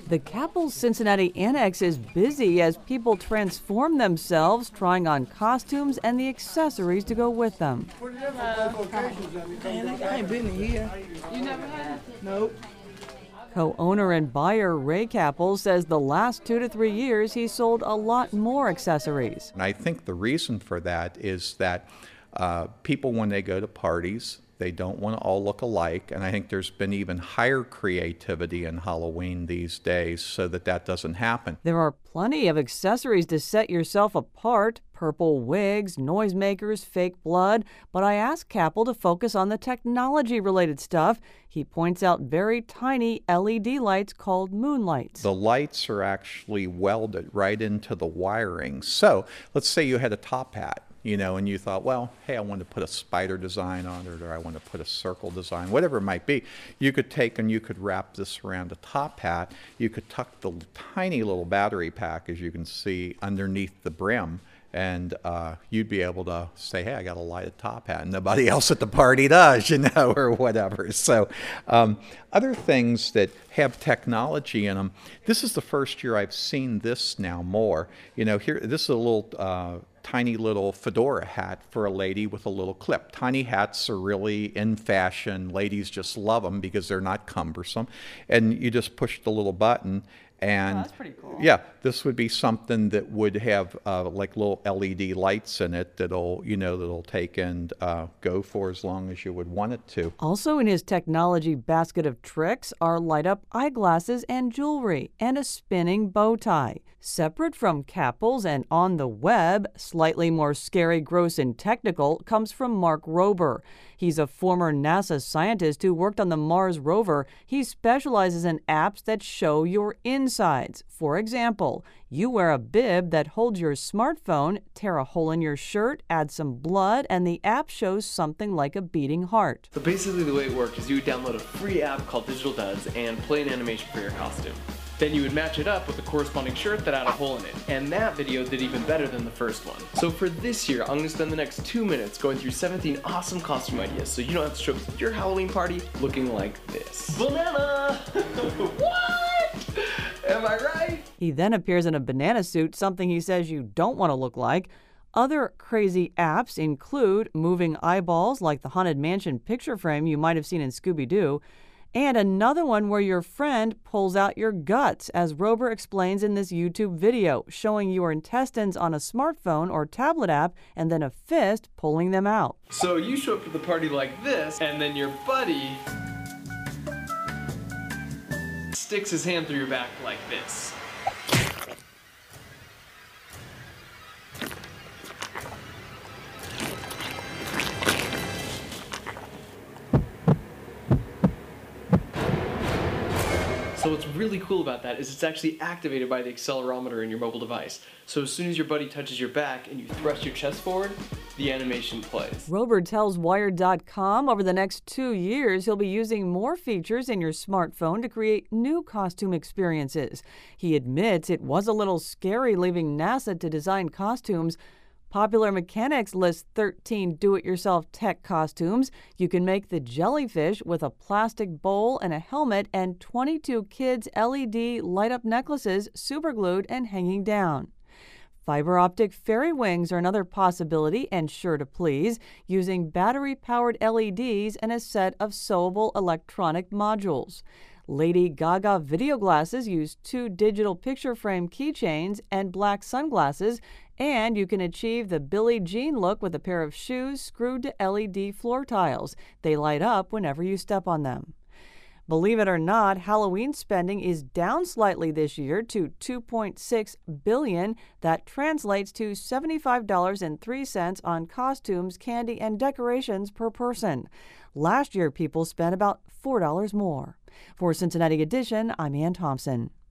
The Capitol Cincinnati Annex is busy as people transform themselves, trying on costumes and the accessories to go with them. Man, I ain't been here. You never have? Nope. Co-owner and buyer Ray Capel says the last 2 to 3 years he sold a lot more accessories. And I think the reason for that is that people, when they go to parties, they don't want to all look alike, and I think there's been even higher creativity in Halloween these days so that that doesn't happen. There are plenty of accessories to set yourself apart: purple wigs, noisemakers, fake blood. But I asked Capel to focus on the technology-related stuff. He points out very tiny LED lights called moonlights. The lights are actually welded right into the wiring. So let's say you had a top hat, and you thought, well, hey, I want to put a spider design on it, or I want to put a circle design, whatever it might be. You could take and you could wrap this around a top hat. You could tuck the tiny little battery pack, as you can see, underneath the brim, and you'd be able to say, hey, I got a lighted top hat, and nobody else at the party does, or whatever. So other things that have technology in them, this is the first year I've seen this now more. Here, this is a little tiny little fedora hat for a lady with a little clip. Tiny hats are really in fashion. Ladies just love them because they're not cumbersome. And you just push the little button. And that's pretty cool. Yeah, this would be something that would have like little LED lights in it that'll take and go for as long as you would want it to. Also in his technology basket of tricks are light-up eyeglasses and jewelry and a spinning bow tie. Separate from Capel's and on the web, slightly more scary, gross, and technical, comes from Mark Rober. He's a former NASA scientist who worked on the Mars rover. He specializes in apps that show your insides. For example, you wear a bib that holds your smartphone, tear a hole in your shirt, add some blood, and the app shows something like a beating heart. So basically the way it worked is you would download a free app called Digital Duds and play an animation for your costume. Then you would match it up with the corresponding shirt that had a hole in it. And that video did even better than the first one. So for this year, I'm going to spend the next 2 minutes going through 17 awesome costume ideas so you don't have to show up to your Halloween party looking like this. Banana! What? Am I right? He then appears in a banana suit, something he says you don't want to look like. Other crazy apps include moving eyeballs like the Haunted Mansion picture frame you might have seen in Scooby-Doo, and another one where your friend pulls out your guts, as Rober explains in this YouTube video, showing your intestines on a smartphone or tablet app and then a fist pulling them out. So you show up to the party like this, and then your buddy sticks his hand through your back like this. So what's really cool about that is it's actually activated by the accelerometer in your mobile device. So as soon as your buddy touches your back and you thrust your chest forward, the animation plays. Rober tells Wired.com over the next 2 years he'll be using more features in your smartphone to create new costume experiences. He admits it was a little scary leaving NASA to design costumes. Popular Mechanics lists 13 do-it-yourself tech costumes. You can make the jellyfish with a plastic bowl and a helmet, and 22 kids' LED light-up necklaces superglued and hanging down. Fiber optic fairy wings are another possibility and sure to please, using battery-powered LEDs and a set of sewable electronic modules. Lady Gaga video glasses use 2 digital picture frame keychains and black sunglasses, and you can achieve the Billie Jean look with a pair of shoes screwed to LED floor tiles. They light up whenever you step on them. Believe it or not, Halloween spending is down slightly this year to $2.6 billion. That translates to $75.03 on costumes, candy, and decorations per person. Last year, people spent about $4 more. For Cincinnati Edition, I'm Ann Thompson.